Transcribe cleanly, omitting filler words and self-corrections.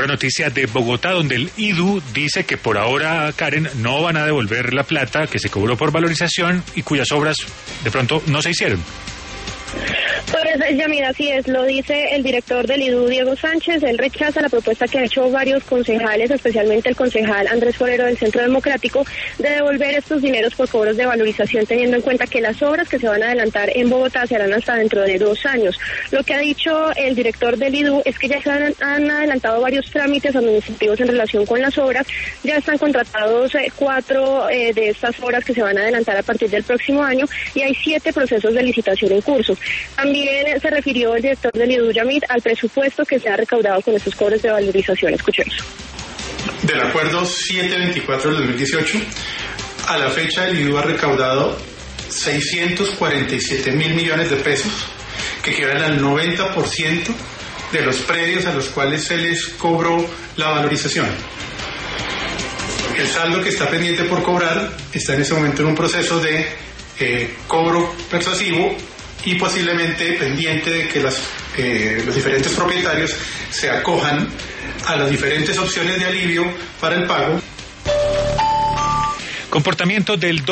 noticia de Bogotá, donde el IDU dice que por ahora, Karen, no van a devolver la plata que se cobró por valorización y cuyas obras de pronto no se hicieron. Pues, Yamida, así es, lo dice el director del IDU, Diego Sánchez. Él rechaza la propuesta que han hecho varios concejales, especialmente el concejal Andrés Forero del Centro Democrático, de devolver estos dineros por cobros de valorización, teniendo en cuenta que las obras que se van a adelantar en Bogotá se harán hasta dentro de 2 años. Lo que ha dicho el director del IDU es que ya se han adelantado varios trámites administrativos en relación con las obras. Ya están contratados 4 de estas obras que se van a adelantar a partir del próximo año y hay 7 procesos de licitación en curso. También se refirió el director del IDU, Yamid, al presupuesto que se ha recaudado con estos cobros de valorización. Escuchemos. Del acuerdo 724 del 2018, a la fecha el IDU ha recaudado 647.000 millones de pesos, que equivalen al 90% de los predios a los cuales se les cobró la valorización. El saldo que está pendiente por cobrar está en ese momento en un proceso de cobro persuasivo y posiblemente pendiente de que los diferentes propietarios se acojan a las diferentes opciones de alivio para el pago. Comportamiento del